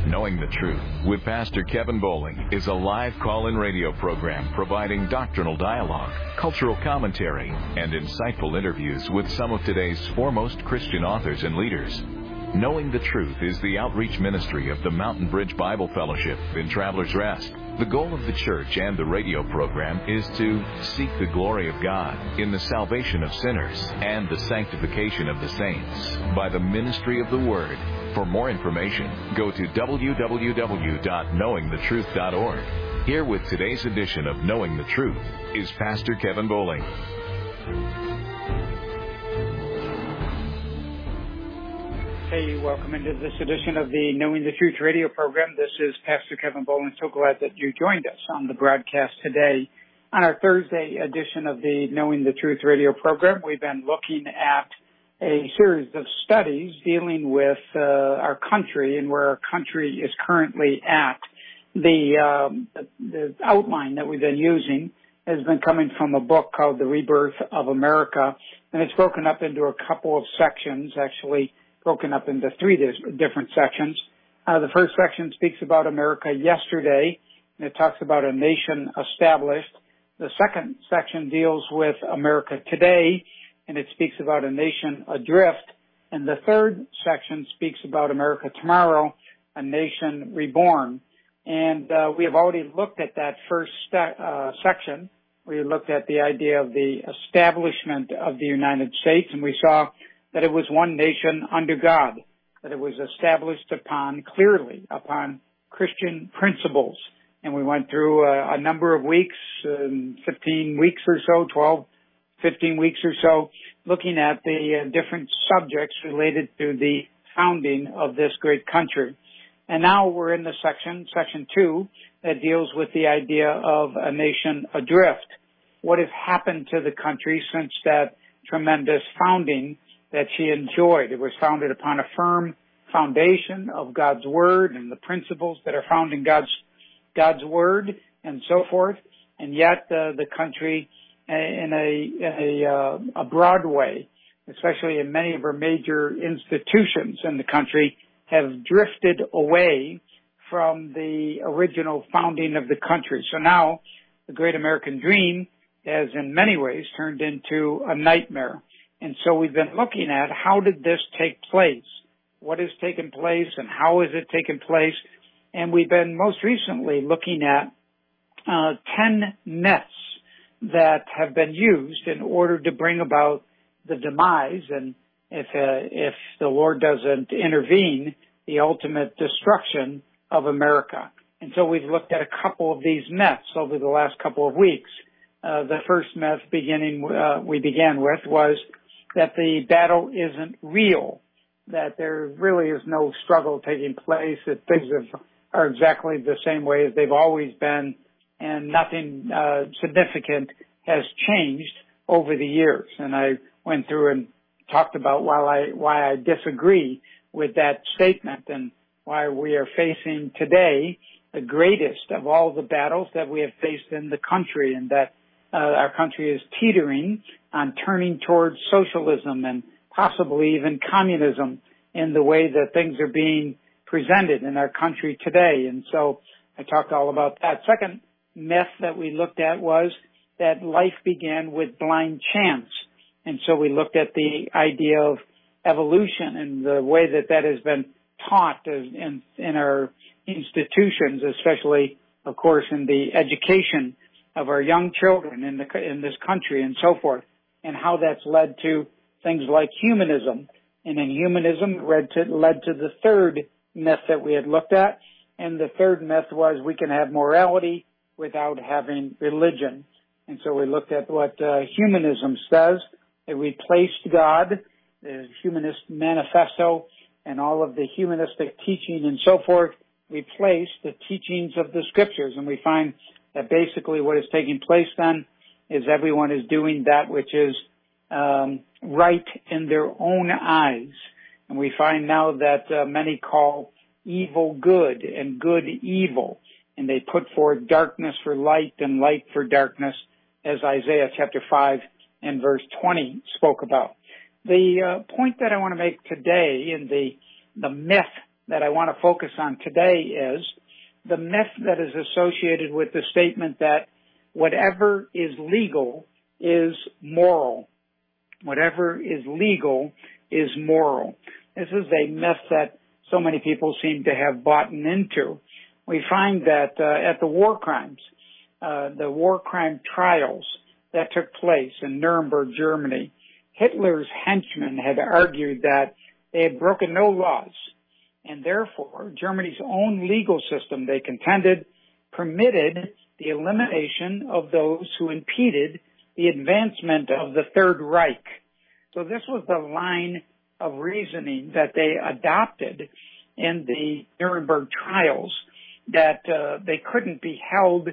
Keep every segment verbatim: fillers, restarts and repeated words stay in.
Knowing the Truth with Pastor Kevin Bowling is a live call-in radio program providing doctrinal dialogue, cultural commentary, and insightful interviews with some of today's foremost Christian authors and leaders. Knowing the Truth is the outreach ministry of the Mountain Bridge Bible Fellowship in Travelers Rest. The goal of the church and the radio program is to seek the glory of God in the salvation of sinners and the sanctification of the saints by the ministry of the Word. For more information, go to w w w dot knowing the truth dot org. Here with today's edition of Knowing the Truth is Pastor Kevin Bowling. Hey, welcome into this edition of the Knowing the Truth radio program. This is Pastor Kevin Bowling. So glad that you joined us on the broadcast today. On our Thursday edition of the Knowing the Truth radio program, we've been looking at a series of studies dealing with uh, our country and where our country is currently at. The, um, the, the outline that we've been using has been coming from a book called The Rebirth of America, and it's broken up into a couple of sections, actually broken up into three different sections. Uh, the first section speaks about America yesterday, and it talks about a nation established. The second section deals with America today, and it speaks about a nation adrift. And the third section speaks about America tomorrow, a nation reborn. And uh, we have already looked at that first st- uh, section. We looked at the idea of the establishment of the United States, and we saw that it was one nation under God, that it was established upon, clearly, upon Christian principles. And we went through a, a number of weeks, um, fifteen weeks or so, twelve, fifteen weeks or so, looking at the uh, different subjects related to the founding of this great country. And now we're in the section, section two, that deals with the idea of a nation adrift. What has happened to the country since that tremendous founding that she enjoyed? It was founded upon a firm foundation of God's Word and the principles that are found in God's God's Word and so forth. And yet uh, the country, in a, in a, uh, a broad way, especially in many of our major institutions in the country, have drifted away from the original founding of the country. So now the great American dream has in many ways turned into a nightmare. And so we've been looking at how did this take place? What has taken place and how has it taken place? And we've been most recently looking at uh, ten myths that have been used in order to bring about the demise and, if uh, if the Lord doesn't intervene, the ultimate destruction of America. And so we've looked at a couple of these myths over the last couple of weeks. Uh, the first myth beginning uh, we began with was that the battle isn't real, that there really is no struggle taking place, that things have, are exactly the same way as they've always been, and nothing uh, significant has changed over the years. And I went through and talked about why I, why I disagree with that statement and why we are facing today the greatest of all the battles that we have faced in the country, and that uh, our country is teetering on turning towards socialism and possibly even communism in the way that things are being presented in our country today. And so I talked all about that. Second myth that we looked at was that life began with blind chance. And so we looked at the idea of evolution and the way that that has been taught in, in our institutions, especially, of course, in the education of our young children in, the, in this country and so forth, and how that's led to things like humanism. And in humanism, it led to, led to the third myth that we had looked at. And the third myth was we can have morality without having religion. And so we looked at what uh, humanism says. It replaced God, the Humanist Manifesto, and all of the humanistic teaching and so forth, replaced the teachings of the Scriptures. And we find that basically what is taking place then is everyone is doing that which is um, right in their own eyes. And we find now that uh, many call evil good and good evil. And they put forth darkness for light and light for darkness, as Isaiah chapter five and verse twenty spoke about. The uh, point that I want to make today in the the myth that I want to focus on today is the myth that is associated with the statement that whatever is legal is moral. Whatever is legal is moral. This is a myth that so many people seem to have bought into. We find that uh, at the war crimes, uh, the war crime trials that took place in Nuremberg, Germany, Hitler's henchmen had argued that they had broken no laws, and therefore Germany's own legal system, they contended, permitted the elimination of those who impeded the advancement of the Third Reich. So this was the line of reasoning that they adopted in the Nuremberg trials, that uh, they couldn't be held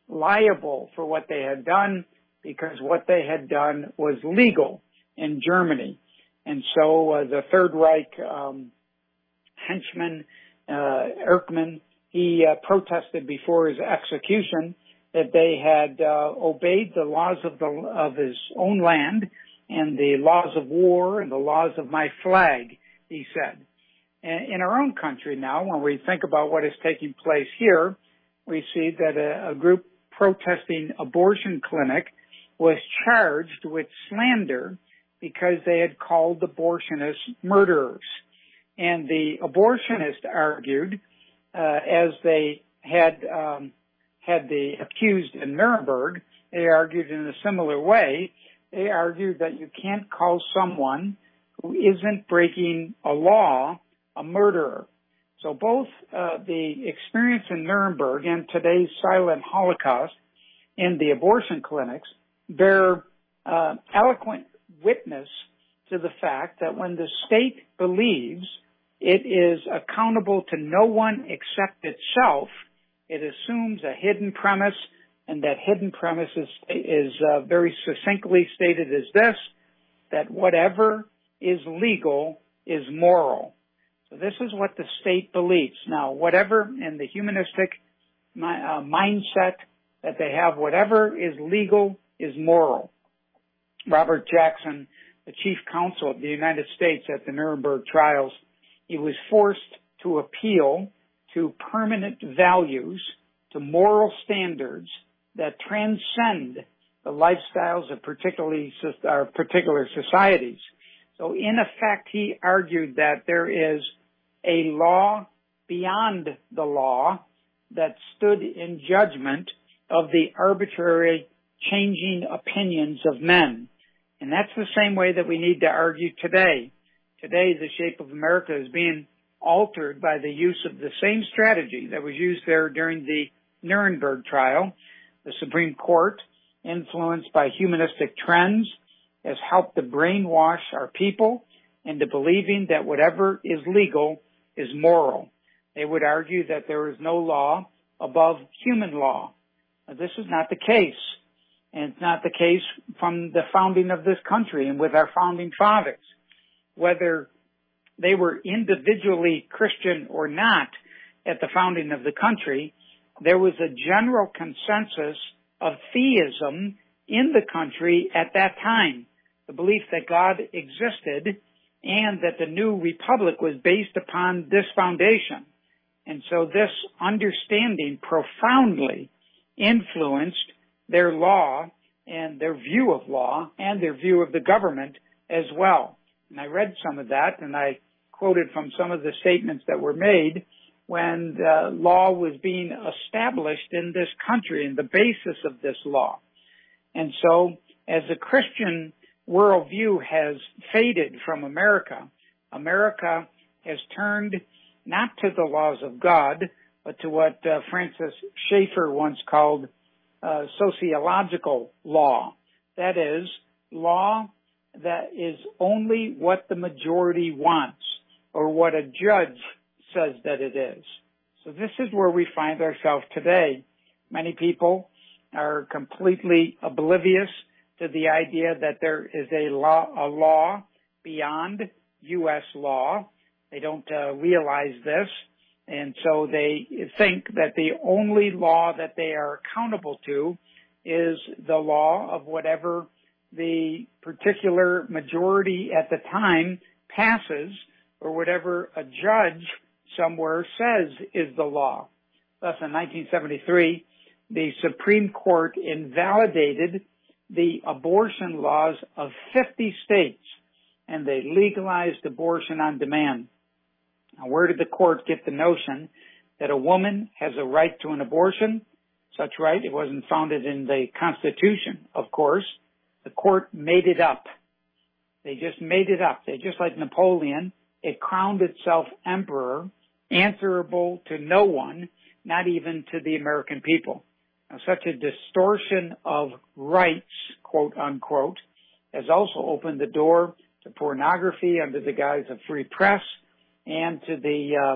liable for what they had done because what they had done was legal in Germany. And so uh, the Third Reich um, henchman, uh, Erckmann, he uh, protested before his execution that they had uh, obeyed the laws of the of his own land and the laws of war and the laws of my flag, he said. And in our own country now, when we think about what is taking place here, we see that a, a group protesting abortion clinic was charged with slander because they had called abortionists murderers. And the abortionists argued, uh, as they had um, had the accused in Nuremberg, they argued in a similar way. They argued that you can't call someone who isn't breaking a law a murderer. So both uh, the experience in Nuremberg and today's silent Holocaust in the abortion clinics bear uh, eloquent witness to the fact that when the state believes it is accountable to no one except itself, it assumes a hidden premise, and that hidden premise is, is uh, very succinctly stated as this, that whatever is legal is moral. So this is what the state believes. Now, whatever in the humanistic uh, mindset that they have, whatever is legal is moral. Robert Jackson, the chief counsel of the United States at the Nuremberg trials, he was forced to appeal to permanent values, to moral standards that transcend the lifestyles of particularly uh, particular societies. So in effect, he argued that there is a law beyond the law that stood in judgment of the arbitrary changing opinions of men. And that's the same way that we need to argue today. Today, the shape of America is being altered by the use of the same strategy that was used there during the Nuremberg trial. The Supreme Court, influenced by humanistic trends, has helped to brainwash our people into believing that whatever is legal is moral. They would argue that there is no law above human law. Now, this is not the case. And it's not the case from the founding of this country and with our founding fathers. Whether they were individually Christian or not at the founding of the country, there was a general consensus of theism in the country at that time. The belief that God existed and that the new republic was based upon this foundation. And so this understanding profoundly influenced their law and their view of law and their view of the government as well. And I read some of that, and I quoted from some of the statements that were made when the law was being established in this country and the basis of this law. And so as a Christian worldview has faded from America, America has turned not to the laws of God, but to what uh, Francis Schaeffer once called uh, sociological law. That is, law that is only what the majority wants or what a judge says that it is. So this is where we find ourselves today. Many people are completely oblivious to the idea that there is a law, a law beyond U S law. They don't uh, realize this, and so they think that the only law that they are accountable to is the law of whatever the particular majority at the time passes or whatever a judge somewhere says is the law. Thus, in nineteen seventy-three, the Supreme Court invalidated the abortion laws of fifty states, and they legalized abortion on demand. Now, where did the court get the notion that a woman has a right to an abortion? Such right, it wasn't founded in the Constitution, of course. The court made it up. They just made it up. They just like Napoleon, it crowned itself emperor, answerable to no one, not even to the American people. Now, such a distortion of rights, quote unquote, has also opened the door to pornography under the guise of free press and to the uh,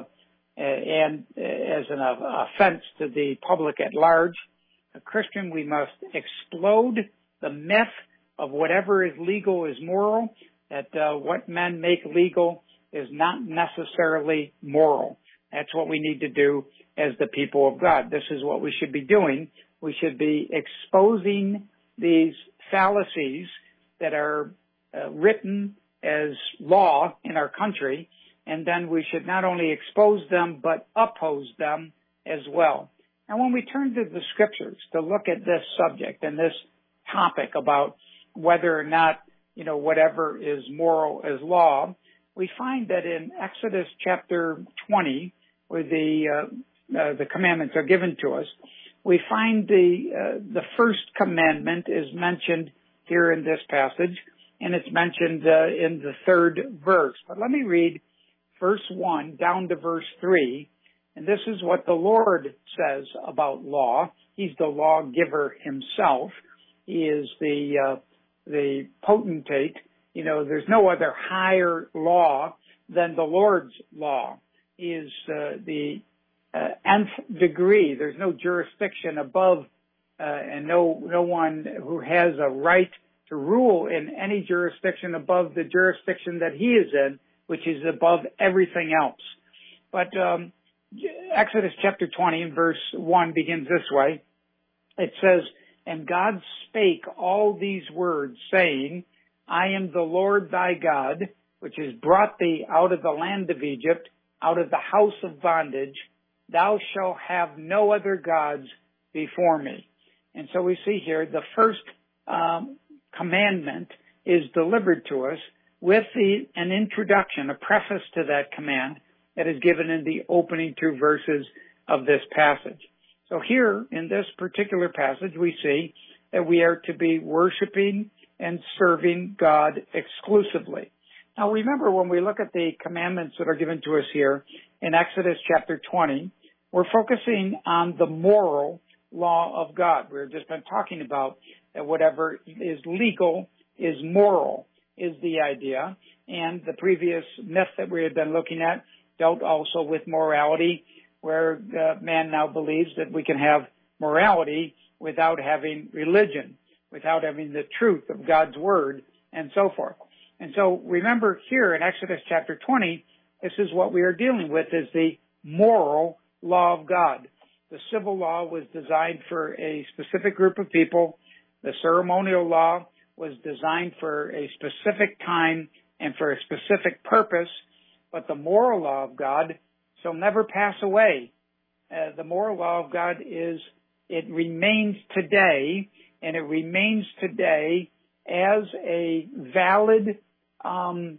and uh, as an uh, offense to the public at large. A Christian, we must explode the myth of whatever is legal is moral, that uh, what men make legal is not necessarily moral. That's what we need to do as the people of God. This is what we should be doing. We should be exposing these fallacies that are uh, written as law in our country, and then we should not only expose them, but oppose them as well. And when we turn to the scriptures to look at this subject and this topic about whether or not, you know, whatever is moral is law, we find that in Exodus chapter twenty, where the uh, uh, the commandments are given to us, we find the uh, the first commandment is mentioned here in this passage, and it's mentioned uh, in the third verse. But let me read verse one down to verse three, and this is what the Lord says about law. He's the lawgiver himself. He is the uh, the potentate. You know, there's no other higher law than the Lord's law. He is uh, the uh, nth degree. There's no jurisdiction above, uh, and no no one who has a right to rule in any jurisdiction above the jurisdiction that he is in, which is above everything else. But um, Exodus chapter twenty and verse one begins this way. It says, "And God spake all these words, saying, I am the Lord thy God, which has brought thee out of the land of Egypt, out of the house of bondage. Thou shalt have no other gods before me." And so we see here the first um, commandment is delivered to us with the, an introduction, a preface to that command that is given in the opening two verses of this passage. So here in this particular passage, we see that we are to be worshiping and serving God exclusively. Now remember, when we look at the commandments that are given to us here in Exodus chapter twenty, we're focusing on the moral law of God. We've just been talking about that whatever is legal is moral, is the idea. And the previous myth that we had been looking at dealt also with morality, where uh, man now believes that we can have morality without having religion, without having the truth of God's word, and so forth. And so remember here in Exodus chapter twenty, this is what we are dealing with, is the moral law of God. The civil law was designed for a specific group of people. The ceremonial law was designed for a specific time and for a specific purpose. But the moral law of God shall never pass away. Uh, the moral law of God is, it remains today, and it remains today as a valid um,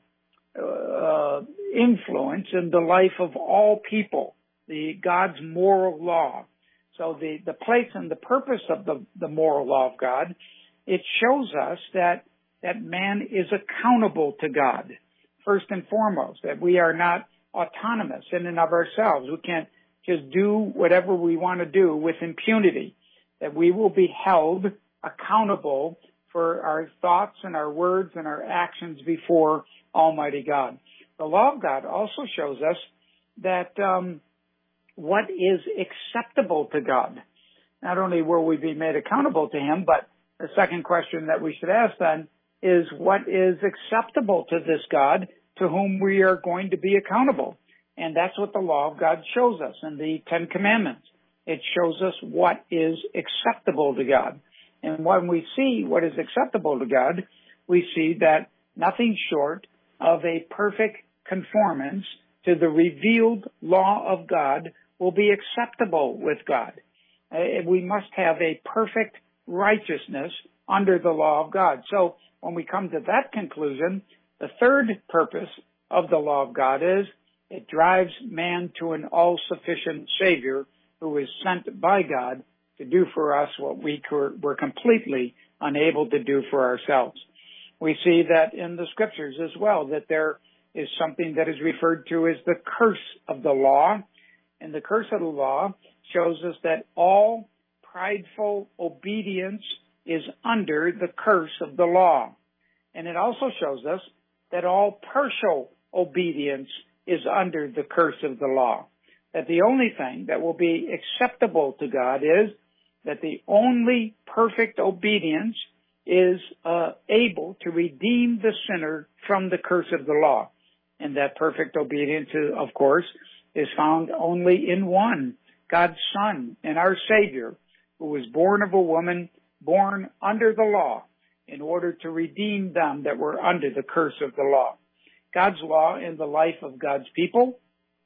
uh, influence in the life of all people, the God's moral law. So the, the place and the purpose of the, the moral law of God, it shows us that, that man is accountable to God, first and foremost, that we are not autonomous in and of ourselves. We can't just do whatever we want to do with impunity, that we will be held accountable for our thoughts and our words and our actions before Almighty God. The law of God also shows us that um, what is acceptable to God. Not only will we be made accountable to Him, but the second question that we should ask then is, what is acceptable to this God to whom we are going to be accountable? And that's what the law of God shows us in the Ten Commandments. It shows us what is acceptable to God. And when we see what is acceptable to God, we see that nothing short of a perfect conformance to the revealed law of God will be acceptable with God. Uh, we must have a perfect righteousness under the law of God. So when we come to that conclusion, the third purpose of the law of God is it drives man to an all-sufficient Savior who is sent by God to do for us what we were completely unable to do for ourselves. We see that in the Scriptures as well, that there is something that is referred to as the curse of the law. And the curse of the law shows us that all prideful obedience is under the curse of the law. And it also shows us that all partial obedience is under the curse of the law. That the only thing that will be acceptable to God is that the only perfect obedience is uh, able to redeem the sinner from the curse of the law. And that perfect obedience, is, of course, is found only in one, God's Son and our Savior, who was born of a woman, born under the law, in order to redeem them that were under the curse of the law. God's law in the life of God's people,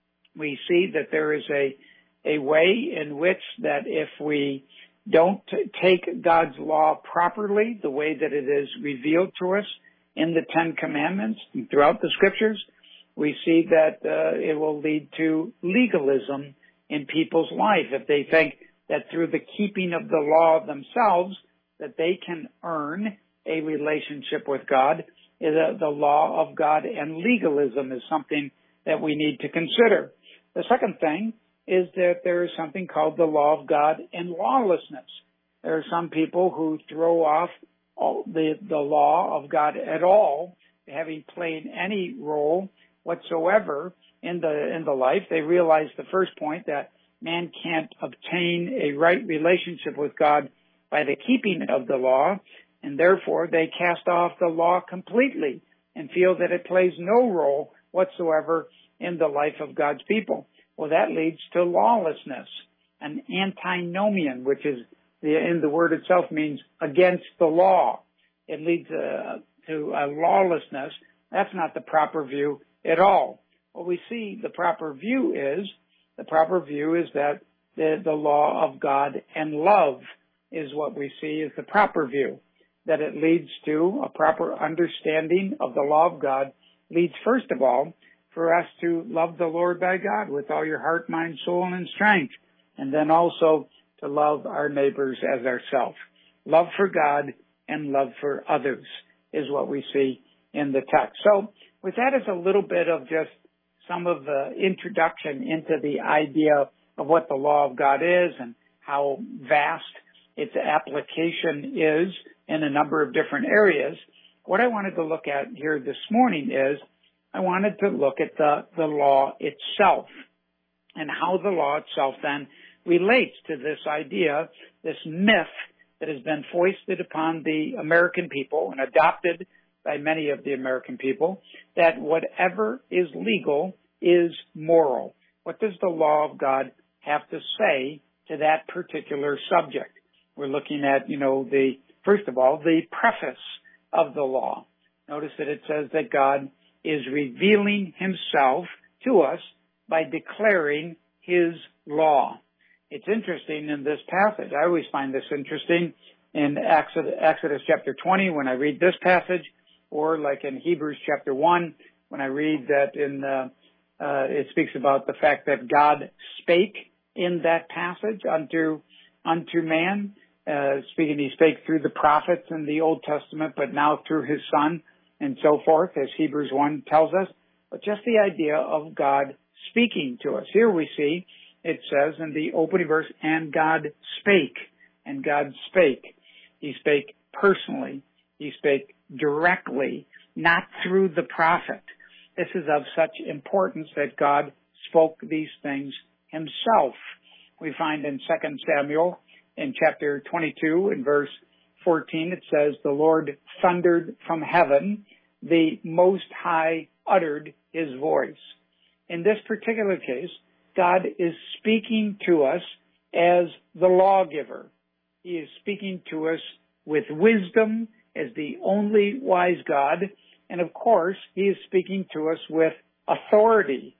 we see that there is a, a way in which that if we don't t- take God's law properly, the way that it is revealed to us in the Ten Commandments and throughout the Scriptures, we see that uh, it will lead to legalism in people's life. If they think that through the keeping of the law themselves, that they can earn a relationship with God, the, the law of God and legalism is something that we need to consider. The second thing is that there is something called the law of God and lawlessness. There are some people who throw off all the, the law of God at all, having played any role whatsoever in the in the life. They realize the first point that man can't obtain a right relationship with God by the keeping of the law, and therefore they cast off the law completely and feel that it plays no role whatsoever in the life of God's people. Well, that leads to lawlessness, an antinomian, which is the, in the word itself means against the law. It leads uh, to a lawlessness. That's not the proper view at all. What we see the proper view is, the proper view is that the, the law of God and love is what we see as the proper view. That it leads to a proper understanding of the law of God, leads first of all for us to love the Lord thy God with all your heart, mind, soul, and strength, and then also to love our neighbors as ourselves. Love for God and love for others is what we see in the text. So with that as a little bit of just some of the introduction into the idea of what the law of God is and how vast its application is in a number of different areas, what I wanted to look at here this morning is I wanted to look at the, the law itself and how the law itself then relates to this idea, this myth that has been foisted upon the American people and adopted by many of the American people, that whatever is legal is moral. What does the law of God have to say to that particular subject? We're looking at, you know, the, first of all, the preface of the law. Notice that it says that God is revealing himself to us by declaring his law. It's interesting in this passage. I always find this interesting in Exodus, Exodus chapter twenty when I read this passage, or like in Hebrews chapter one when I read that in uh, uh, it speaks about the fact that God spake in that passage unto unto man. Uh, speaking, he spake through the prophets in the Old Testament, but now through his Son, and so forth, as Hebrews one tells us. But just the idea of God speaking to us. Here we see, it says in the opening verse, and God spake, and God spake. He spake personally. He spake directly, not through the prophet. This is of such importance that God spoke these things himself. We find in Second Samuel, in chapter twenty-two, in verse fourteen, it says, the Lord thundered from heaven, the Most High uttered his voice. In this particular case, God is speaking to us as the lawgiver. He is speaking to us with wisdom as the only wise God. And of course, he is speaking to us with authority.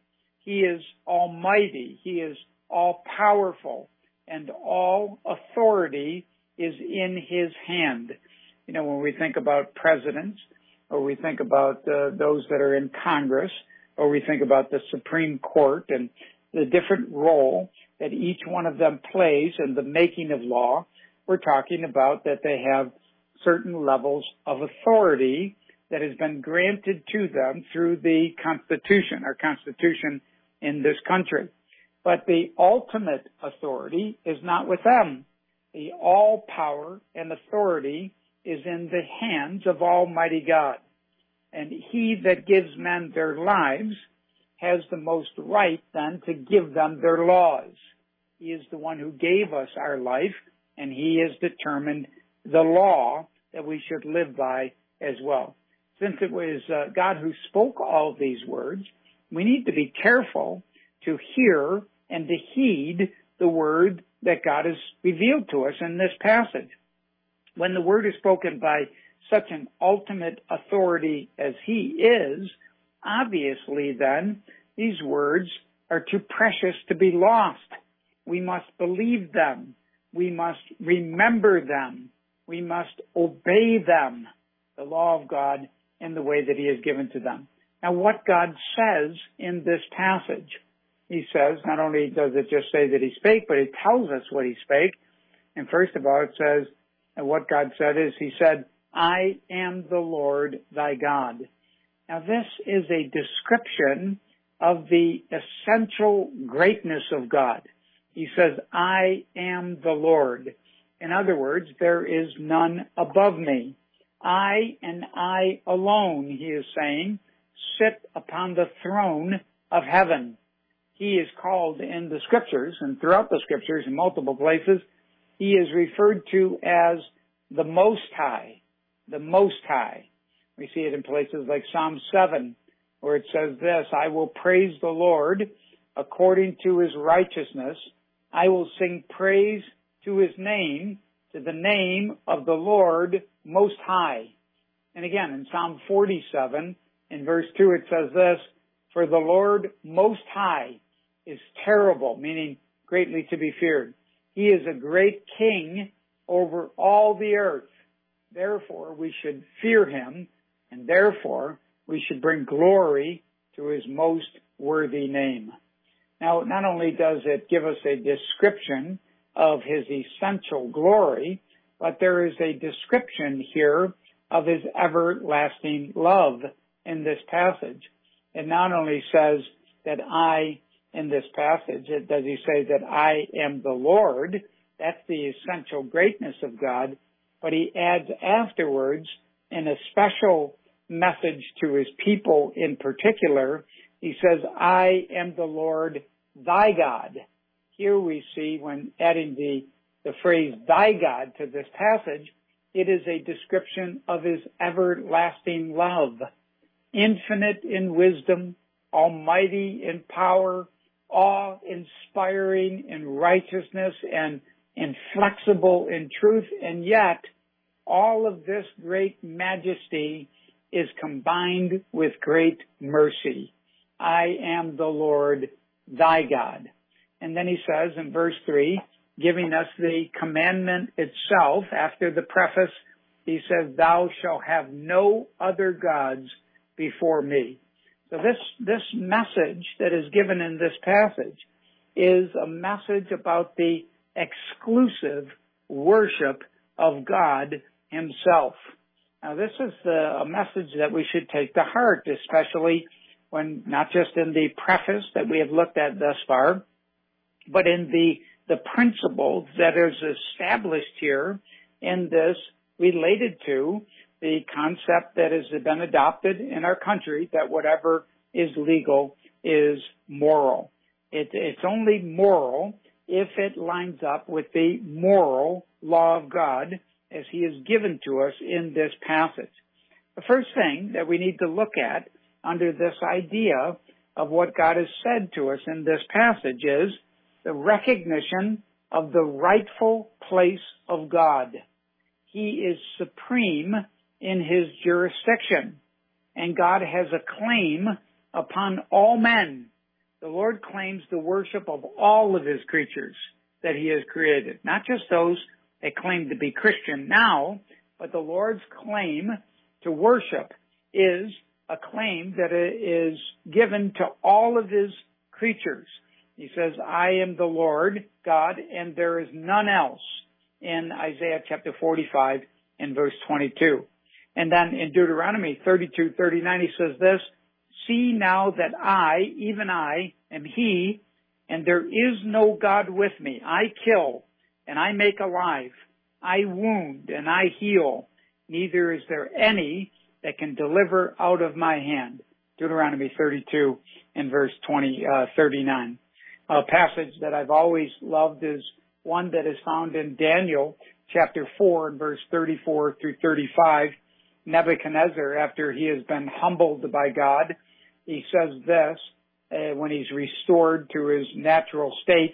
He is almighty. He is all-powerful, and all authority is in his hand. You know, when we think about presidents, or we think about uh, those that are in Congress, or we think about the Supreme Court and the different role that each one of them plays in the making of law, we're talking about that they have certain levels of authority that has been granted to them through the Constitution, our Constitution in this country. But the ultimate authority is not with them. The all power and authority is in the hands of Almighty God. And he that gives men their lives has the most right then to give them their laws. He is the one who gave us our life, and he has determined the law that we should live by as well. Since it was uh, God who spoke all of these words, we need to be careful to hear and to heed the word that God has revealed to us in this passage. When the word is spoken by such an ultimate authority as he is, obviously then, these words are too precious to be lost. We must believe them. We must remember them. We must obey them, the law of God, in the way that he has given to them. Now, what God says in this passage, he says, not only does it just say that he spake, but it tells us what he spake. And first of all, it says, and what God said is, he said, I am the Lord thy God. Now, this is a description of the essential greatness of God. He says, I am the Lord. In other words, there is none above me. I and I alone, he is saying, sit upon the throne of heaven. He is called in the scriptures and throughout the scriptures in multiple places, he is referred to as the Most High, the Most High. We see it in places like Psalm seven, where it says this, I will praise the Lord according to his righteousness. I will sing praise to his name, to the name of the Lord Most High. And again, in Psalm forty-seven, in verse two, it says this, for the Lord Most High is terrible, meaning greatly to be feared. He is a great king over all the earth. Therefore, we should fear him, and therefore, we should bring glory to his most worthy name. Now, not only does it give us a description of his essential glory, but there is a description here of his everlasting love in this passage. It not only says that I, in this passage, it does he say that I am the Lord, that's the essential greatness of God, but he adds afterwards in a special message to his people in particular, he says, I am the Lord thy God. Here we see when adding the, the phrase thy God to this passage, it is a description of his everlasting love, infinite in wisdom, almighty in power, awe-inspiring in righteousness, and inflexible in truth, and yet all of this great majesty is combined with great mercy. I am the Lord thy God. And then he says in verse three, giving us the commandment itself, after the preface, he says, thou shalt have no other gods before me. So this, this message that is given in this passage is a message about the exclusive worship of God himself. Now, this is the, a message that we should take to heart, especially when not just in the preface that we have looked at thus far, but in the, the principles that is established here in this related to the concept that has been adopted in our country that whatever is legal is moral. It, it's only moral if it lines up with the moral law of God as he is given to us in this passage. The first thing that we need to look at under this idea of what God has said to us in this passage is the recognition of the rightful place of God. He is supreme in his jurisdiction, and God has a claim upon all men The Lord claims the worship of all of his creatures that he has created, not just those that claim to be Christian now, but the Lord's claim to worship is a claim that is given to all of his creatures. He says, I am the Lord God, and there is none else, in Isaiah chapter forty-five and verse twenty-two. And then in Deuteronomy thirty-two thirty-nine, he says this, see now that I, even I, am he, and there is no God with me. I kill, and I make alive. I wound, and I heal. Neither is there any that can deliver out of my hand. Deuteronomy thirty-two and verse twenty, uh, thirty-nine. A passage that I've always loved is one that is found in Daniel chapter four and verse thirty-four through thirty-five. Nebuchadnezzar, after he has been humbled by God, he says this, uh, when he's restored to his natural state.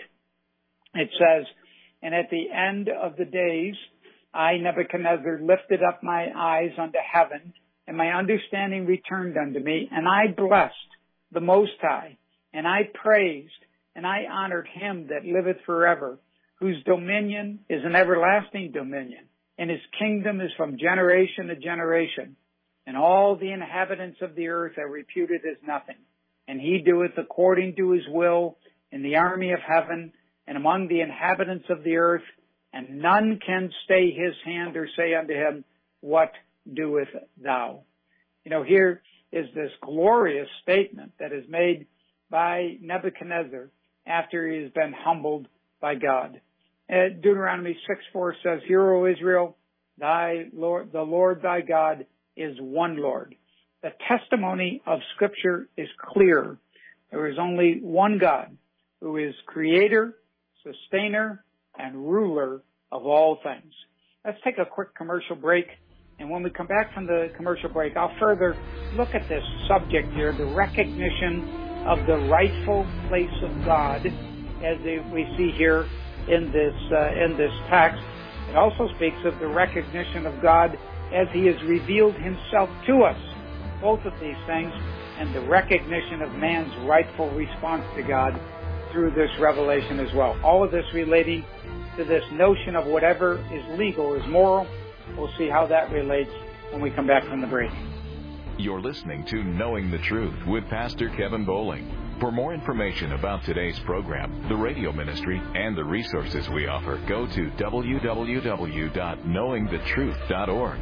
It says, and at the end of the days, I, Nebuchadnezzar, lifted up my eyes unto heaven, and my understanding returned unto me, and I blessed the Most High, and I praised, and I honored him that liveth forever, whose dominion is an everlasting dominion, and his kingdom is from generation to generation. And all the inhabitants of the earth are reputed as nothing. And he doeth according to his will in the army of heaven and among the inhabitants of the earth, and none can stay his hand or say unto him, what doeth thou? You know, here is this glorious statement that is made by Nebuchadnezzar after he has been humbled by God. Uh, Deuteronomy six four says, Hear, O Israel, thy Lord, the Lord thy God is one Lord. The testimony of Scripture is clear. There is only one God who is creator, sustainer, and ruler of all things. Let's take a quick commercial break. And when we come back from the commercial break, I'll further look at this subject here, the recognition of the rightful place of God, as we see here in this uh, in this text. It also speaks of the recognition of God as he has revealed himself to us, both of these things, and the recognition of man's rightful response to God through this revelation as well. All of this relating to this notion of whatever is legal is moral. We'll see how that relates when we come back from the break. You're listening to Knowing the Truth with Pastor Kevin Bowling. For more information about today's program, the radio ministry, and the resources we offer, go to w w w dot knowing the truth dot org.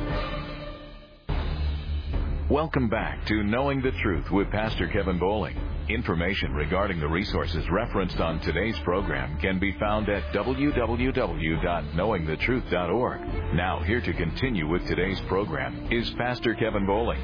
Welcome back to Knowing the Truth with Pastor Kevin Bowling. Information regarding the resources referenced on today's program can be found at w w w dot knowing the truth dot org. Now, here to continue with today's program is Pastor Kevin Bowling.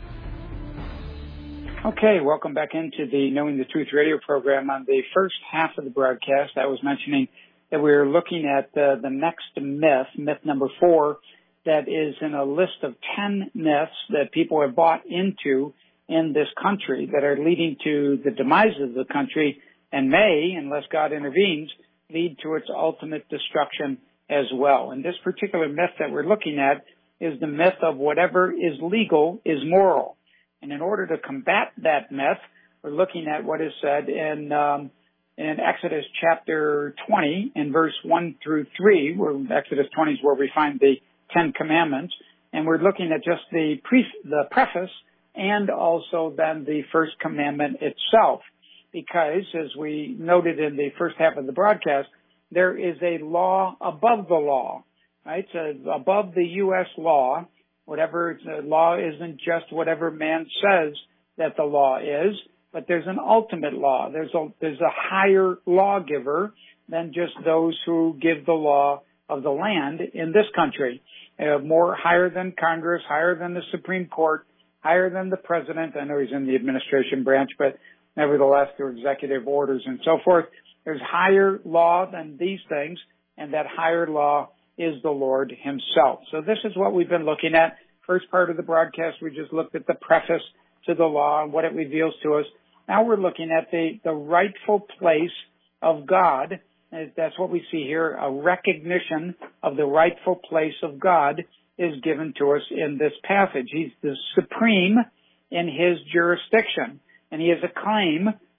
Okay, welcome back into the Knowing the Truth radio program. On the first half of the broadcast, I was mentioning that we were looking at uh, the next myth, myth number four, that is in a list of ten myths that people have bought into in this country that are leading to the demise of the country and may, unless God intervenes, lead to its ultimate destruction as well. And this particular myth that we're looking at is the myth of whatever is legal is moral. And in order to combat that myth, we're looking at what is said in um, in Exodus chapter twenty, in verse one through three, where Exodus twenty is where we find the Ten Commandments. And we're looking at just the pre- the preface and also then the first commandment itself. Because, as we noted in the first half of the broadcast, there is a law above the law, right? So above the U S law. Whatever the law isn't just whatever man says that the law is, but there's an ultimate law. There's a there's a higher lawgiver than just those who give the law of the land in this country. Uh, more higher than Congress, higher than the Supreme Court, higher than the president. I know he's in the administration branch, but nevertheless, through executive orders and so forth, there's higher law than these things, and that higher law is the Lord himself. So this is what we've been looking at. First part of the broadcast, we just looked at the preface to the law and what it reveals to us. Now we're looking at the, the rightful place of God. That's what we see here. A recognition of the rightful place of God is given to us in this passage. He's the supreme in his jurisdiction, and he has a claim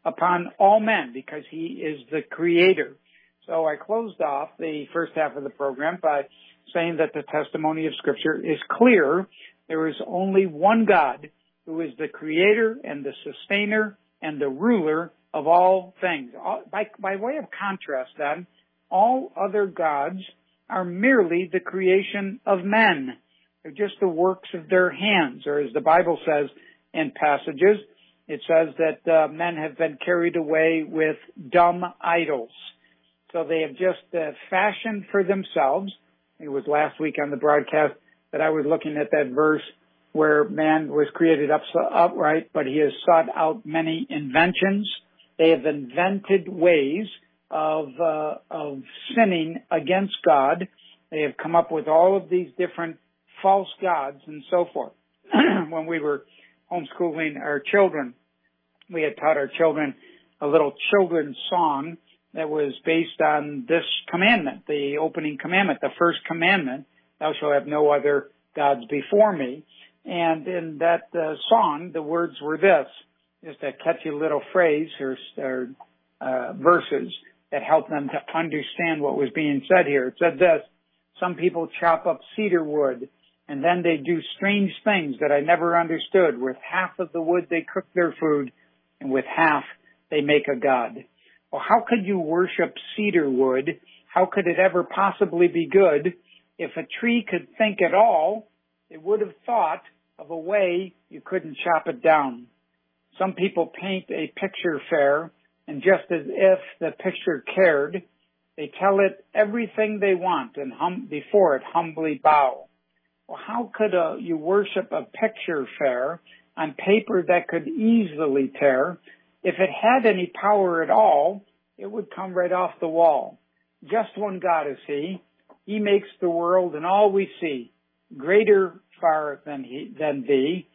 upon all men because he is the creator. So I closed off the first half of the program by saying that the testimony of Scripture is clear. There is only one God who is the creator and the sustainer and the ruler of all things. By, by way of contrast, then, all other gods are merely the creation of men. They're just the works of their hands, or as the Bible says in passages, it says that uh, men have been carried away with dumb idols. So they have just uh, fashioned for themselves. It was last week on the broadcast that I was looking at that verse where man was created up, upright, but he has sought out many inventions. They have invented ways of uh, of sinning against God. They have come up with all of these different false gods and so forth. When we were homeschooling our children, we had taught our children a little children's song that was based on this commandment, the opening commandment, the first commandment, thou shalt have no other gods before me. And in that uh, song, the words were this, just a catchy little phrase or, or uh, verses that helped them to understand what was being said here. It said this, some people chop up cedar wood and then they do strange things that I never understood. With half of the wood they cook their food and with half they make a god. Well, how could you worship cedar wood? How could it ever possibly be good? If a tree could think at all, it would have thought of a way you couldn't chop it down. Some people paint a picture fair, and just as if the picture cared, they tell it everything they want and hum- before it humbly bow. Well, how could uh, you worship a picture fair on paper that could easily tear? If it had any power at all, it would come right off the wall. Just one God is he. He makes the world and all we see, greater far than he, than thee.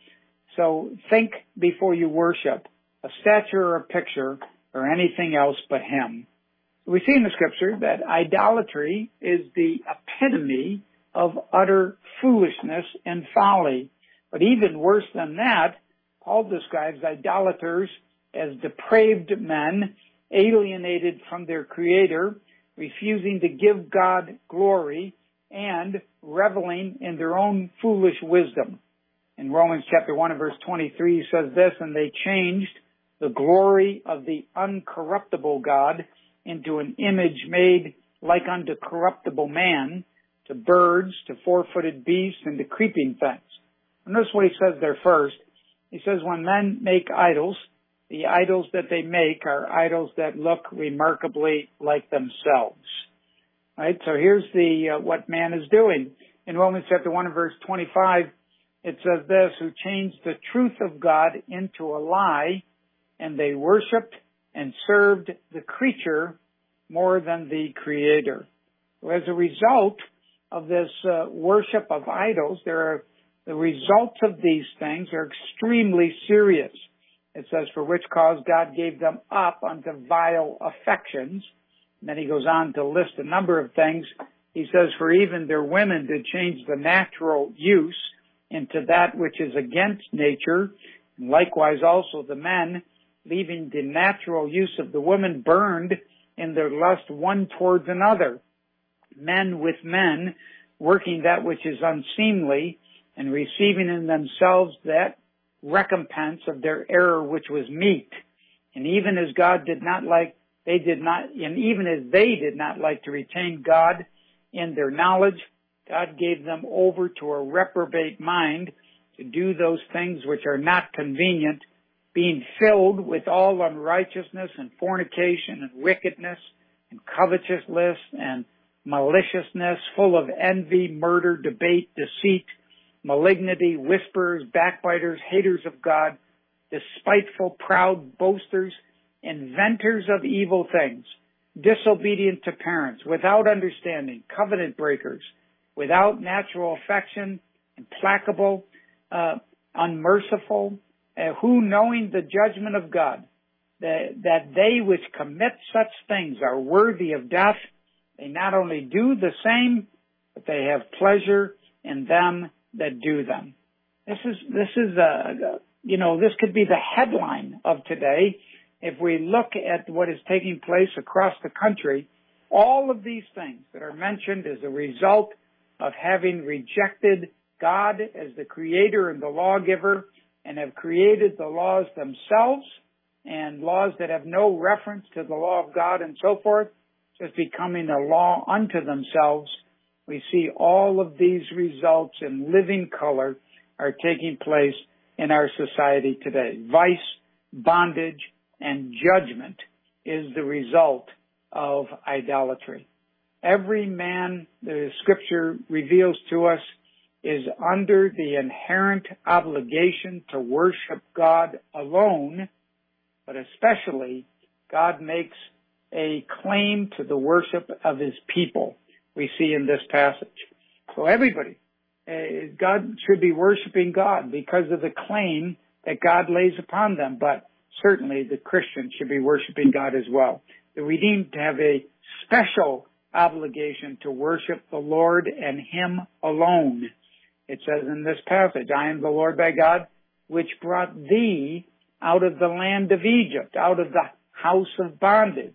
So think before you worship a statue or a picture or anything else but him. We see in the Scripture that idolatry is the epitome of utter foolishness and folly. But even worse than that, Paul describes idolaters as depraved men, alienated from their Creator, refusing to give God glory, and reveling in their own foolish wisdom. In Romans chapter one and verse twenty-three, he says this, and they changed the glory of the uncorruptible God into an image made like unto corruptible man, to birds, to four-footed beasts, and to creeping things. And notice what he says there first. He says, when men make idols, the idols that they make are idols that look remarkably like themselves. Right? So here's the uh, what man is doing. In Romans chapter one and verse twenty-five, it says this, who changed the truth of God into a lie, and they worshipped and served the creature more than the Creator. So as a result of this uh, worship of idols, there are the results of these things are extremely serious. It says, for which cause God gave them up unto vile affections. And then he goes on to list a number of things. He says, for even their women did change the natural use into that which is against nature. And likewise also the men, leaving the natural use of the woman, burned in their lust one towards another. Men with men, working that which is unseemly, and receiving in themselves that recompense of their error which was meet. And even as God did not like, they did not, and even as they did not like to retain God in their knowledge, God gave them over to a reprobate mind to do those things which are not convenient, being filled with all unrighteousness and fornication and wickedness and covetousness and maliciousness, full of envy, murder, debate, deceit, malignity, whisperers, backbiters, haters of God, despiteful, proud, boasters, inventors of evil things, disobedient to parents, without understanding, covenant breakers, without natural affection, implacable, uh, unmerciful, uh, who, knowing the judgment of God, that, that they which commit such things are worthy of death, they not only do the same, but they have pleasure in them that do them. This is, this is a, you know, this could be the headline of today. if we look at what is taking place across the country, all of these things that are mentioned as a result of having rejected God as the creator and the lawgiver and have created the laws themselves and laws that have no reference to the law of God and so forth, just becoming a law unto themselves. We see all of these results in living color are taking place in our society today. Vice, bondage, and judgment is the result of idolatry. Every man, the Scripture reveals to us, is under the inherent obligation to worship God alone, but especially God makes a claim to the worship of His people, we see in this passage. So everybody, uh, God should be worshiping God because of the claim that God lays upon them, but certainly the Christian should be worshiping God as well. The redeemed have a special obligation to worship the Lord and Him alone. It says in this passage, I am the Lord thy God, which brought thee out of the land of Egypt, out of the house of bondage.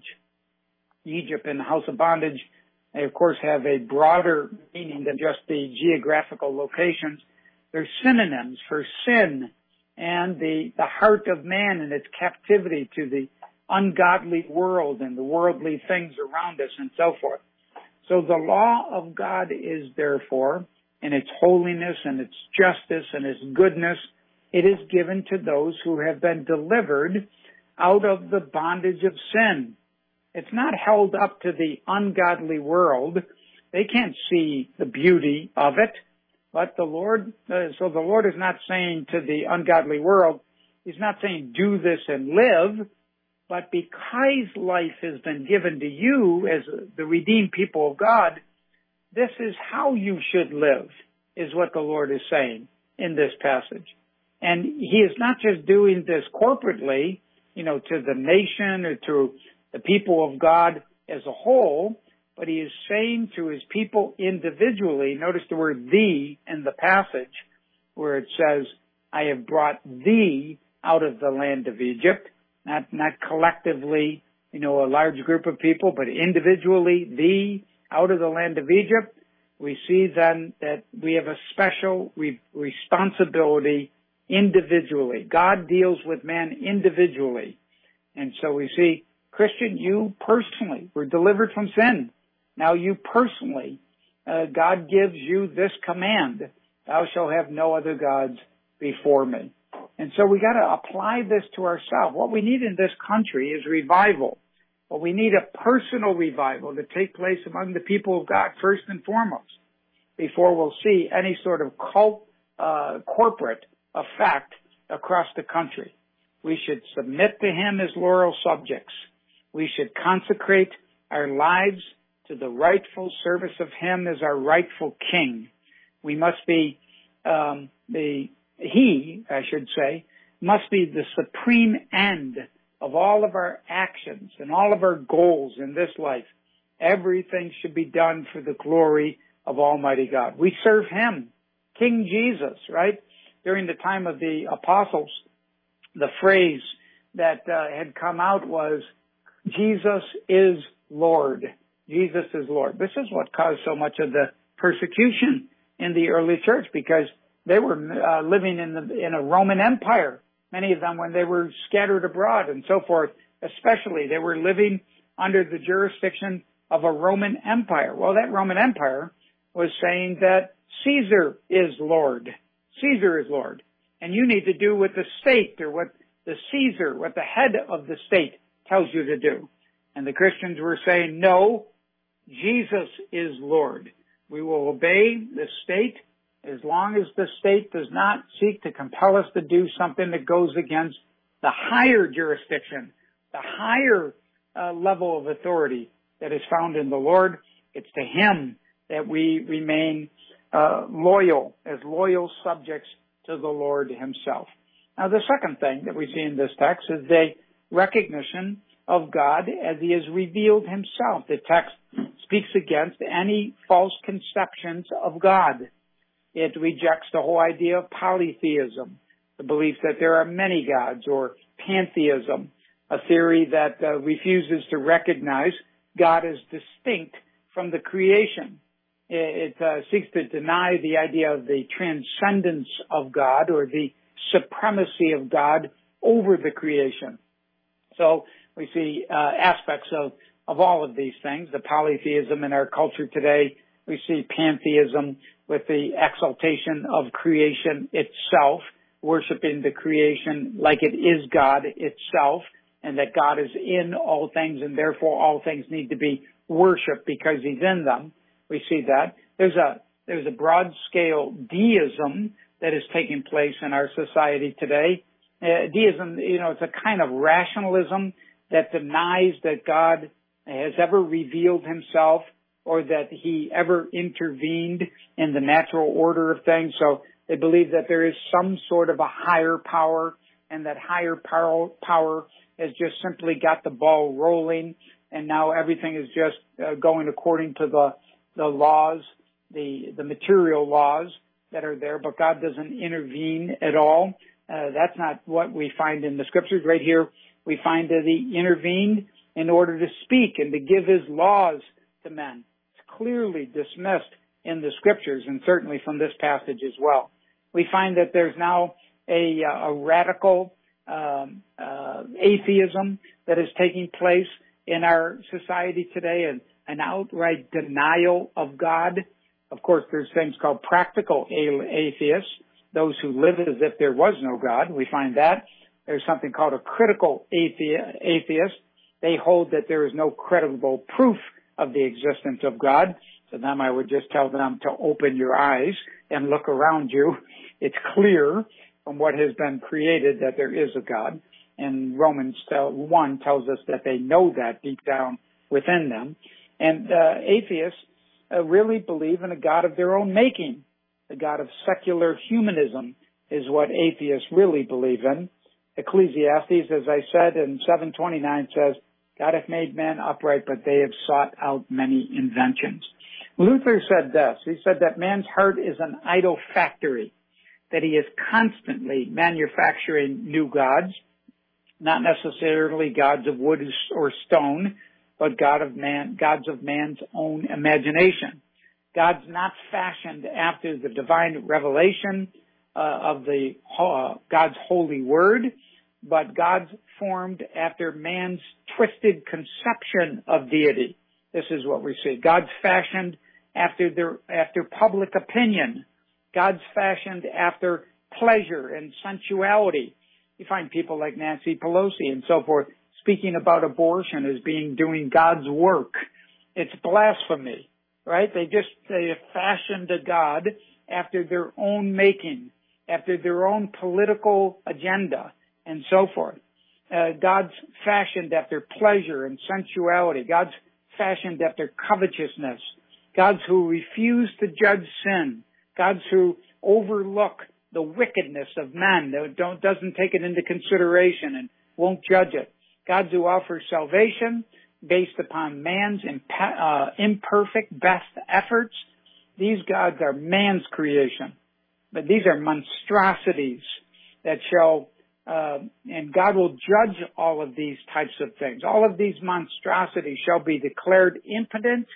Egypt and the house of bondage, they of course have a broader meaning than just the geographical locations. They're synonyms for sin and the, the heart of man and its captivity to the ungodly world and the worldly things around us and so forth. So the law of God is therefore, in its holiness and its justice and its goodness, it is given to those who have been delivered out of the bondage of sin. It's not held up to the ungodly world. They can't see the beauty of it. But the Lord, uh, so the Lord is not saying to the ungodly world, He's not saying do this and live, but because life has been given to you as the redeemed people of God, this is how you should live, is what the Lord is saying in this passage. And He is not just doing this corporately, you know, to the nation or to the people of God as a whole, but He is saying to His people individually. Notice the word thee in the passage where it says, I have brought thee out of the land of Egypt, not, not collectively, you know, a large group of people, but individually thee out of the land of Egypt. We see then that we have a special re- responsibility individually. God deals with man individually. And so we see, Christian, you personally were delivered from sin. Now you personally, uh, God gives you this command, thou shalt have no other gods before me. And so we got to apply this to ourselves. What we need in this country is revival. But we need a personal revival to take place among the people of God first and foremost, before we'll see any sort of cult, uh, corporate effect across the country. We should submit to Him as loyal subjects. We should consecrate our lives to the rightful service of Him as our rightful King. We must be, um, the, He, I should say, must be the supreme end of all of our actions and all of our goals in this life. Everything should be done for the glory of Almighty God. We serve Him, King Jesus, right? During the time of the apostles, the phrase that uh, had come out was, Jesus is Lord. Jesus is Lord. This is what caused so much of the persecution in the early church, because they were uh, living in the in a Roman Empire. Many of them, when they were scattered abroad and so forth, especially, they were living under the jurisdiction of a Roman Empire. Well, that Roman Empire was saying that Caesar is Lord. Caesar is Lord. And you need to do what the state or what the Caesar, what the head of the state tells you to do. And the Christians were saying, no, Jesus is Lord. We will obey the state as long as the state does not seek to compel us to do something that goes against the higher jurisdiction, the higher uh, level of authority that is found in the Lord. It's to Him that we remain uh, loyal, as loyal subjects to the Lord Himself. Now, the second thing that we see in this text is the recognition of God as He has revealed Himself. The text speaks against any false conceptions of God. It rejects the whole idea of polytheism, the belief that there are many gods, or pantheism, a theory that uh, refuses to recognize God as distinct from the creation. It, it uh, seeks to deny the idea of the transcendence of God or the supremacy of God over the creation. So we see uh, aspects of, of all of these things, the polytheism in our culture today. We see pantheism with the exaltation of creation itself, worshiping the creation like it is God itself, and that God is in all things, and therefore all things need to be worshipped because he's in them. We see that. There's a there's a broad-scale deism that is taking place in our society today. Uh, deism, you know, it's a kind of rationalism that denies that God has ever revealed himself or that he ever intervened in the natural order of things. So they believe that there is some sort of a higher power, and that higher power, power has just simply got the ball rolling, and now everything is just uh, going according to the the laws, the the material laws that are there, but God doesn't intervene at all. Uh, that's not what we find in the scriptures. Right here, we find that he intervened in order to speak and to give his laws to men. It's clearly dismissed in the scriptures, and certainly from this passage as well. We find that there's now a, a radical um, uh, atheism that is taking place in our society today, and an outright denial of God. Of course, there's things called practical atheists, those who live as if there was no God. We find that. There's something called a critical atheist. They hold that there is no credible proof of the existence of God. To them, I would just tell them to open your eyes and look around you. It's clear from what has been created that there is a God. And Romans one tells us that they know that deep down within them. And uh, atheists uh, really believe in a God of their own making. The God of secular humanism is what atheists really believe in. Ecclesiastes, as I said, in seven twenty-nine says, God hath made man upright, but they have sought out many inventions. Luther said this. He said that man's heart is an idol factory, that he is constantly manufacturing new gods, not necessarily gods of wood or stone, but God of man, gods of man's own imagination. God's not fashioned after the divine revelation uh, of the uh, God's holy word, but God's formed after man's twisted conception of deity. This is what we see. God's fashioned after the after public opinion. God's fashioned after pleasure and sensuality. You find people like Nancy Pelosi and so forth speaking about abortion as being doing God's work. It's blasphemy, right? They just they have fashioned a God after their own making, after their own political agenda, and so forth. Uh, God's fashioned after pleasure and sensuality. God's fashioned after covetousness. Gods who refuse to judge sin. Gods who overlook the wickedness of men, that don't, doesn't take it into consideration and won't judge it. Gods who offer salvation based upon man's imp- uh, imperfect best efforts. These gods are man's creation. But these are monstrosities that shall, uh, and God will judge all of these types of things. All of these monstrosities shall be declared impotent,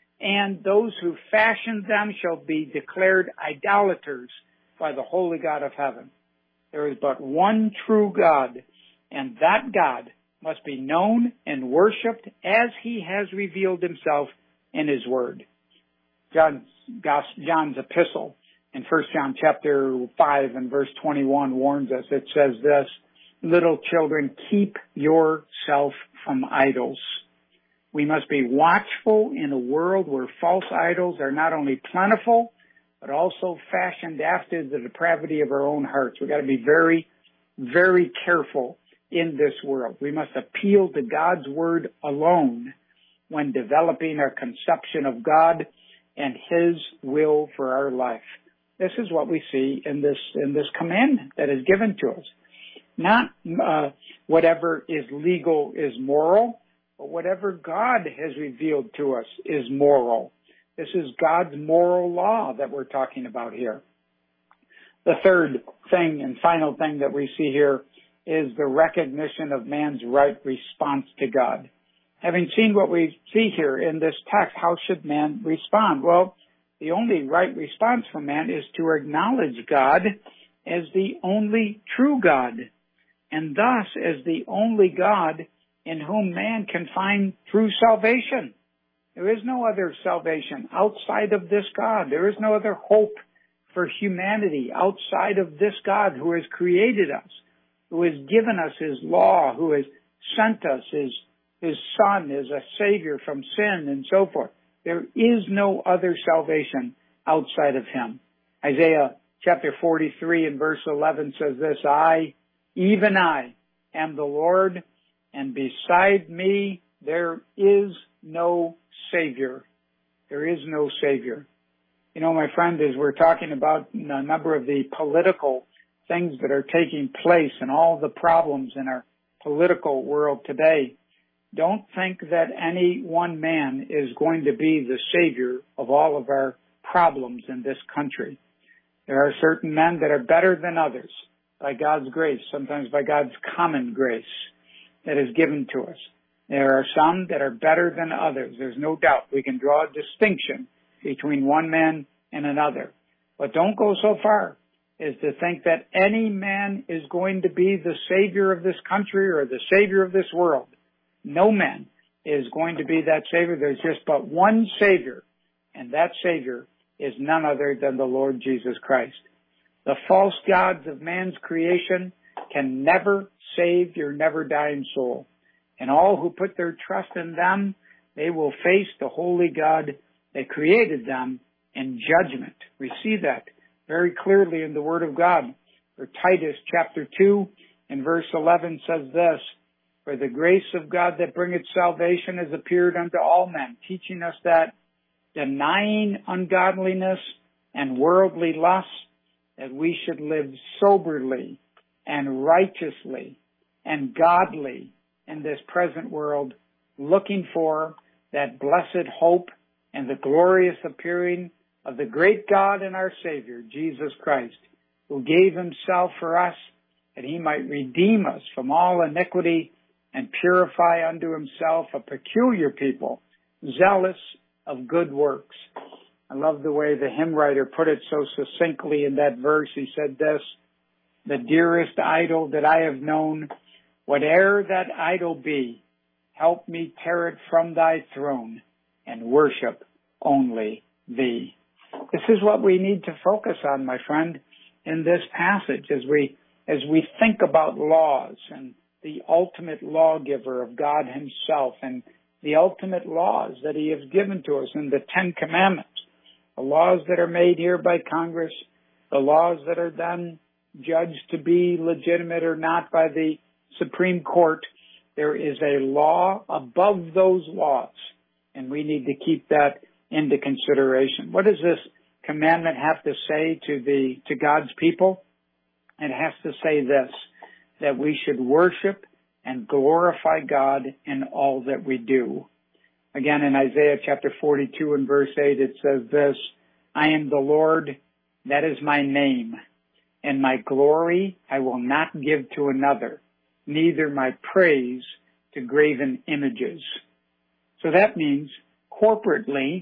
and those who fashioned them shall be declared idolaters by the holy God of heaven. There is but one true God, and that God must be known and worshipped as he has revealed himself in his word. John's, John's epistle in First John chapter five and verse twenty-one warns us. It says this, little children, keep yourself from idols. We must be watchful in a world where false idols are not only plentiful, but also fashioned after the depravity of our own hearts. We've got to be very, very careful in this world. We must appeal to God's word alone when developing our conception of God and his will for our life. This is what we see in this, in this commandment that is given to us. Not uh, whatever is legal is moral, but whatever God has revealed to us is moral. This is God's moral law that we're talking about here. The third thing and final thing that we see here is the recognition of man's right response to God. Having seen what we see here in this text, how should man respond? Well, the only right response for man is to acknowledge God as the only true God, and thus as the only God in whom man can find true salvation. There is no other salvation outside of this God. There is no other hope for humanity outside of this God who has created us, who has given us His law, who has sent us His, His Son as a Savior from sin and so forth. There is no other salvation outside of Him. Isaiah chapter forty-three and verse eleven says this, I, even I, am the Lord, and beside me there is no Savior. There is no Savior. You know, my friend, as we're talking about a number of the political things that are taking place and all the problems in our political world today, don't think that any one man is going to be the savior of all of our problems in this country. There are certain men that are better than others by God's grace, sometimes by God's common grace that is given to us. There are some that are better than others. There's no doubt. We can draw a distinction between one man and another. But don't go so far as to think that any man is going to be the savior of this country or the savior of this world. No man is going to be that savior. There's just but one savior, and that savior is none other than the Lord Jesus Christ. The false gods of man's creation can never save your never-dying soul. And all who put their trust in them, they will face the holy God that created them in judgment. We see that very clearly in the Word of God. For Titus chapter two and verse eleven says this, For the grace of God that bringeth salvation has appeared unto all men, teaching us that denying ungodliness and worldly lusts, that we should live soberly and righteously and godly in this present world, looking for that blessed hope and the glorious appearing of the great God and our Savior, Jesus Christ, who gave Himself for us that He might redeem us from all iniquity and purify unto Himself a peculiar people, zealous of good works. I love the way the hymn writer put it so succinctly in that verse. He said this, the dearest idol that I have known, whate'er that idol be, help me tear it from Thy throne and worship only Thee. This is what we need to focus on, my friend, in this passage as we as we think about laws and the ultimate lawgiver of God Himself and the ultimate laws that He has given to us in the Ten Commandments, the laws that are made here by Congress, the laws that are then judged to be legitimate or not by the Supreme Court. There is a law above those laws, and we need to keep that into consideration. What does this commandment have to say to the to God's people? It has to say this, that we should worship and glorify God in all that we do. Again, in Isaiah chapter forty-two and verse eight, it says this, I am the Lord, that is my name, and my glory I will not give to another, neither my praise to graven images. So that means corporately,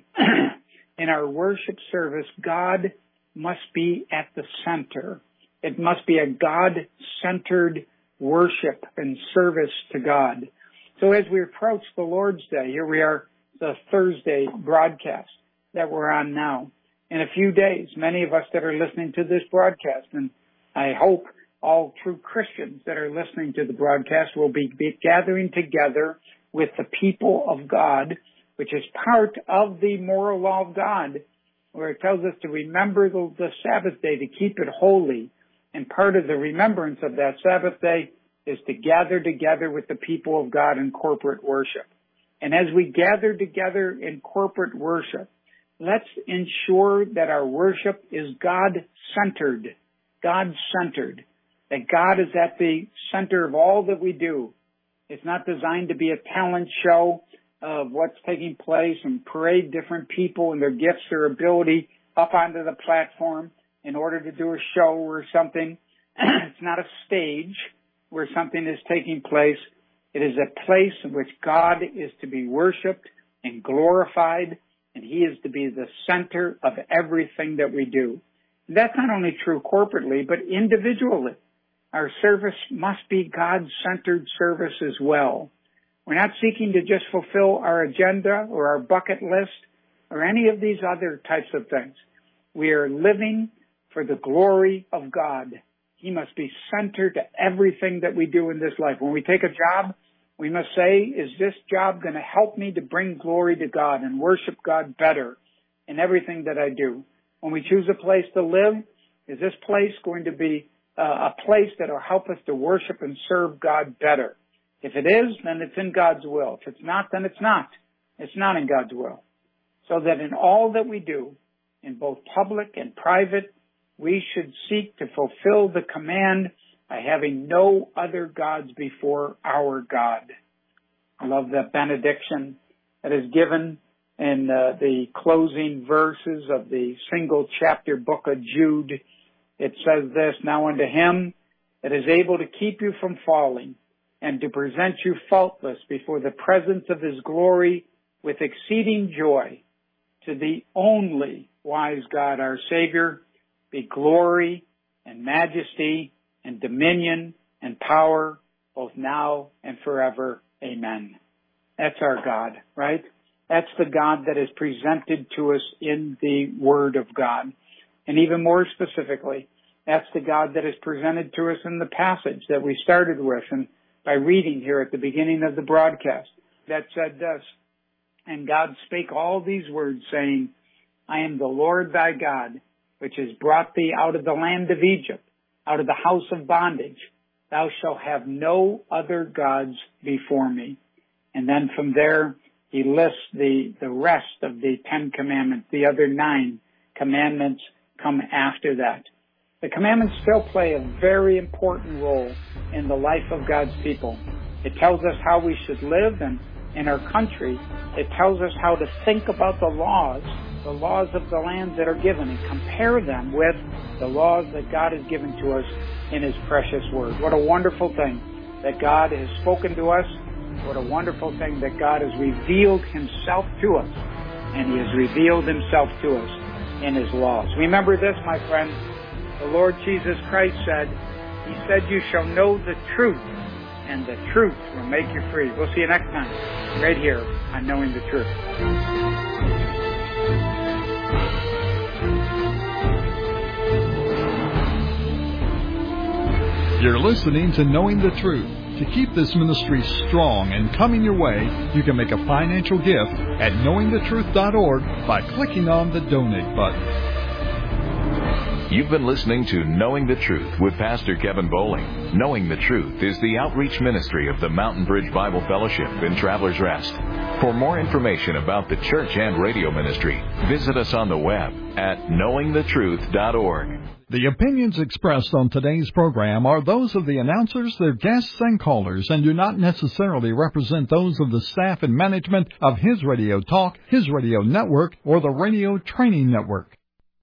in our worship service, God must be at the center. It must be a God-centered worship and service to God. So as we approach the Lord's Day, here we are, the Thursday broadcast that we're on now. In a few days, many of us that are listening to this broadcast, and I hope all true Christians that are listening to the broadcast will be, be gathering together with the people of God, which is part of the moral law of God, where it tells us to remember the, the Sabbath day, to keep it holy. And part of the remembrance of that Sabbath day is to gather together with the people of God in corporate worship. And as we gather together in corporate worship, let's ensure that our worship is God-centered, God-centered, that God is at the center of all that we do. It's not designed to be a talent show of what's taking place and parade different people and their gifts or ability up onto the platform in order to do a show or something. It's not a stage where something is taking place. It is a place in which God is to be worshiped and glorified, and He is to be the center of everything that we do. And that's not only true corporately, but individually. Our service must be God-centered service as well. We're not seeking to just fulfill our agenda or our bucket list or any of these other types of things. We are living for the glory of God. He must be centered to everything that we do in this life. When we take a job, we must say, is this job going to help me to bring glory to God and worship God better in everything that I do? When we choose a place to live, is this place going to be uh, a place that will help us to worship and serve God better? If it is, then it's in God's will. If it's not, then it's not. It's not in God's will. So that in all that we do, in both public and private, we should seek to fulfill the command by having no other gods before our God. I love that benediction that is given in uh, the closing verses of the single chapter book of Jude. It says this, now unto Him that is able to keep you from falling and to present you faultless before the presence of His glory with exceeding joy, to the only wise God, our Savior, be glory and majesty and dominion and power, both now and forever. Amen. That's our God, right? That's the God that is presented to us in the Word of God. And even more specifically, that's the God that is presented to us in the passage that we started with and by reading here at the beginning of the broadcast. That said this, and God spake all these words, saying, I am the Lord thy God, which has brought thee out of the land of Egypt, out of the house of bondage. Thou shalt have no other gods before me. And then from there, he lists the, the rest of the Ten Commandments. The other nine commandments come after that. The commandments still play a very important role in the life of God's people. It tells us how we should live, and in our country, it tells us how to think about the laws, the laws of the lands that are given, and compare them with the laws that God has given to us in His precious Word. What a wonderful thing that God has spoken to us. What a wonderful thing that God has revealed Himself to us, and He has revealed Himself to us in His laws. Remember this, my friends. The Lord Jesus Christ said, He said, you shall know the truth, and the truth will make you free. We'll see you next time, right here on Knowing the Truth. You're listening to Knowing the Truth. To keep this ministry strong and coming your way, you can make a financial gift at knowing the truth dot org by clicking on the Donate button. You've been listening to Knowing the Truth with Pastor Kevin Bowling. Knowing the Truth is the outreach ministry of the Mountain Bridge Bible Fellowship in Travelers Rest. For more information about the church and radio ministry, visit us on the web at knowing the truth dot org. The opinions expressed on today's program are those of the announcers, their guests, and callers, and do not necessarily represent those of the staff and management of His Radio Talk, His Radio Network, or the Radio Training Network.